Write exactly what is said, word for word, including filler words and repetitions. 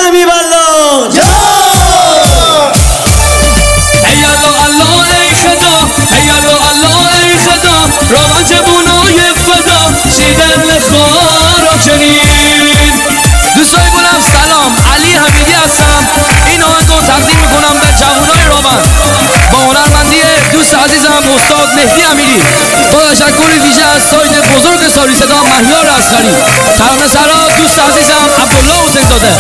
بی بلان ای الله الله ای خدا ای الله الله ای خدا روان جوونای فدا شیدن خارا کنید. دوستای گلم سلام، علی حمیدی هستم. این آهنگو تقدیم میکنم به جوانای روان با هنرمندی دوست عزیزم استاد مهدی امیری با تشکر ویژه از ساید بزرگ ساری صدا مهیار اصغری. ترانه سرا دوست عزیزم عبدالله حسین زاده.